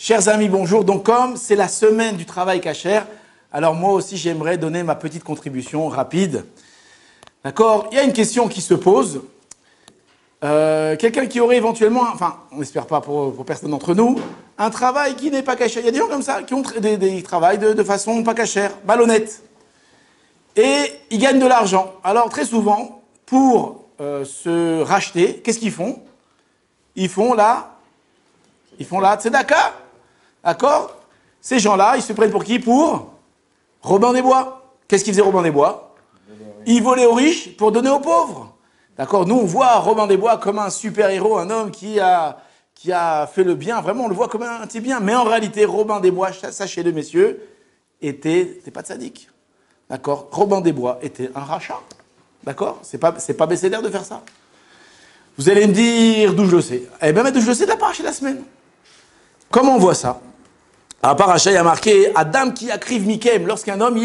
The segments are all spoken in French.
Chers amis, bonjour. Donc comme c'est la semaine du travail kasher, alors moi aussi j'aimerais donner ma petite contribution rapide. D'accord? Il y a une question qui se pose. Quelqu'un qui aurait éventuellement, enfin on n'espère pas pour personne d'entre nous, un travail qui n'est pas kasher. Il y a des gens comme ça qui ont des travails de façon pas kasher, malhonnête. Et ils gagnent de l'argent. Alors très souvent, pour se racheter, qu'est-ce qu'ils font? Ils font la tzedaka. D'accord? Ces gens-là, ils se prennent pour qui? Pour Robin des Bois. Qu'est-ce qu'il faisait Robin des Bois? Il volait aux riches pour donner aux pauvres. D'accord? Nous, on voit Robin des Bois comme un super-héros, un homme qui a fait le bien. Vraiment, on le voit comme un petit bien. Mais en réalité, Robin des Bois, sachez-le, messieurs, c'était pas de sadique. D'accord? Robin des Bois était un rachat. D'accord? C'est pas bécédaire de faire ça. Vous allez me dire d'où je le sais. Eh bien, d'où je le sais, de la paracha de la semaine. Comment on voit ça? À paracha, il y a marqué Adam qui akriv mikem, lorsqu'un homme,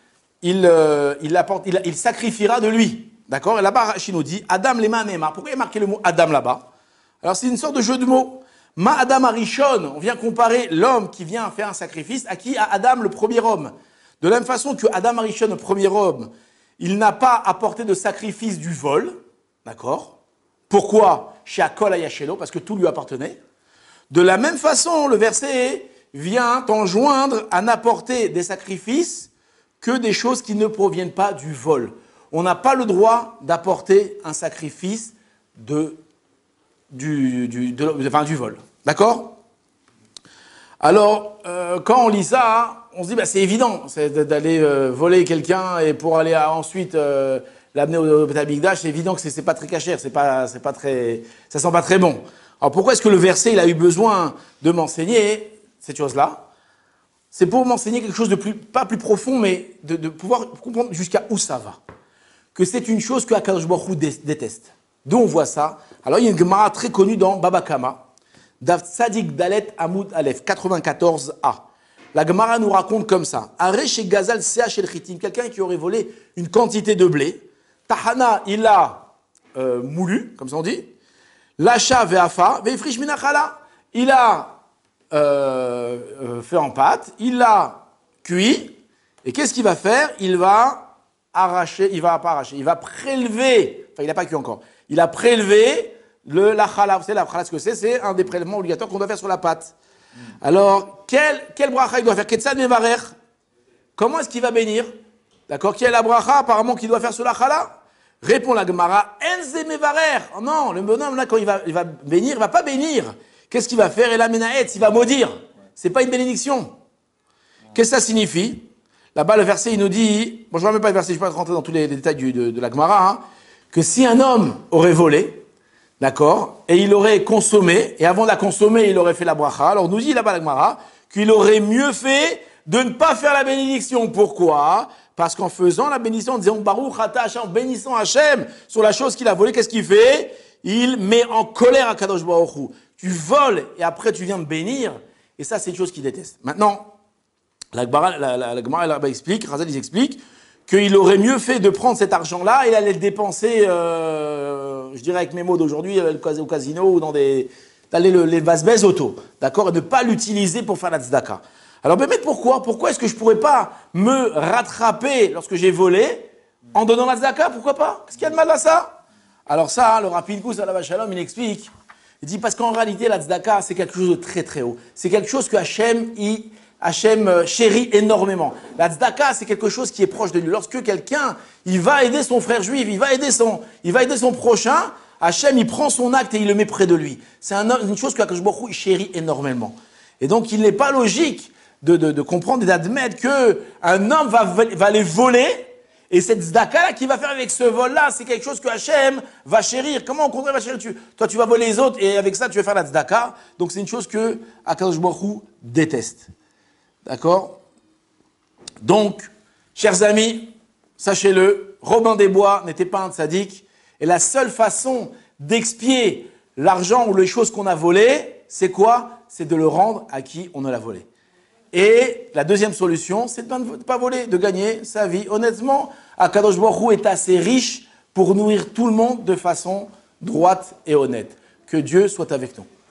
il sacrifiera de lui. D'accord? Et là-bas, Rashi nous dit Adam lema neemar. Pourquoi il y a marqué le mot Adam là-bas? Alors, c'est une sorte de jeu de mots. Ma Adam arishon, on vient comparer l'homme qui vient faire un sacrifice à qui? À Adam, le premier homme. De la même façon que Adam arishon, le premier homme, il n'a pas apporté de sacrifice du vol. D'accord? Pourquoi? Chez Akol Ayashelo, parce que tout lui appartenait. De la même façon, le verset vient t'enjoindre à n'apporter des sacrifices que des choses qui ne proviennent pas du vol. On n'a pas le droit d'apporter un sacrifice du vol. D'accord? Alors, quand on lit ça, on se dit, c'est évident, c'est d'aller voler quelqu'un et pour aller ensuite l'amener au Beth Amikdash, c'est évident que c'est pas très cachère, ça sent pas très bon. Alors pourquoi est-ce que le verset il a eu besoin de m'enseigner cette chose-là? C'est pour m'enseigner quelque chose de pas plus profond, mais de pouvoir comprendre jusqu'à où ça va. Que c'est une chose que Akadosh Baruch Hu déteste. D'où on voit ça? Alors il y a une Gemara très connue dans Baba Kama, Dav Tzadik Dalet Amoud Aleph 94a. La Gemara nous raconte comme ça. Aré chez Gazal Sea Shel Chitim, quelqu'un qui aurait volé une quantité de blé. Tahana, il a moulu, comme ça on dit. Lacha ve'afa ve'ifrish minachala. Il a fait en pâte, il l'a cuit. Et qu'est-ce qu'il va faire? Il va arracher, il va prélever, enfin il n'a pas cuit encore. Il a prélevé la chala. Vous savez la chala, ce que c'est? C'est un des prélèvements obligatoires qu'on doit faire sur la pâte. Alors, quel bracha il doit faire? Ketzad mevarer. Comment est-ce qu'il va bénir? D'accord? Quelle est la bracha apparemment qu'il doit faire sur la chala? Répond la Gemara, enze mevarer. Oh non, le bonhomme là, quand il va bénir, il va pas bénir. Qu'est-ce qu'il va faire? Et la menaetz, il va maudire. C'est pas une bénédiction. Qu'est-ce que ça signifie? Là-bas, le verset, il nous dit, bon, je ne vais même pas le verset, je ne vais pas rentrer dans tous les détails de la Gemara, hein, que si un homme aurait volé, d'accord, et il aurait consommé, et avant de la consommer, il aurait fait la bracha, alors nous dit là-bas la Gemara, qu'il aurait mieux fait de ne pas faire la bénédiction. Pourquoi? Parce qu'en faisant la bénédiction, en disant Baruch Ata Hashem, en bénissant Hashem sur la chose qu'il a volée, qu'est-ce qu'il fait? Il met en colère à Kadosh Baruch Hu. Tu voles et après tu viens me bénir, et ça c'est une chose qu'il déteste. Maintenant, la Gemara là-bas explique, Razal ils expliquent qu'il aurait mieux fait de prendre cet argent-là et d'aller le dépenser, je dirais avec mes mots d'aujourd'hui, au casino ou d'aller les vasbez auto, d'accord, et de ne pas l'utiliser pour faire la tzedaka. Alors, Bémet, pourquoi est-ce que je ne pourrais pas me rattraper lorsque j'ai volé en donnant la tzedaka? Pourquoi pas? Qu'est-ce qu'il y a de mal à ça? Alors ça, le Rav Pinkus à la Shalom, il explique. Il dit parce qu'en réalité, la tzedaka, c'est quelque chose de très très haut. C'est quelque chose que Hachem chérit énormément. La tzedaka, c'est quelque chose qui est proche de lui. Lorsque quelqu'un, il va aider son frère juif, il va aider son prochain, Hachem, il prend son acte et il le met près de lui. C'est une chose que Hakadosh Baruch Hu, il chérit énormément. Et donc, il n'est pas logique de comprendre et d'admettre qu'un homme va les voler, et cette tzedaka-là qu'il va faire avec ce vol-là, c'est quelque chose que Hachem va chérir. Comment au contraire va chérir? Toi, tu vas voler les autres, et avec ça, tu vas faire la tzedaka. Donc, c'est une chose que Hakadosh Baruch Hu déteste. D'accord? Donc, chers amis, sachez-le, Robin des Bois n'était pas un tzaddik, et la seule façon d'expier l'argent ou les choses qu'on a volées, c'est quoi? C'est de le rendre à qui on l'a volé. Et la deuxième solution, c'est de ne pas voler, de gagner sa vie. Honnêtement, Akadosh Baruch Hu est assez riche pour nourrir tout le monde de façon droite et honnête. Que Dieu soit avec nous.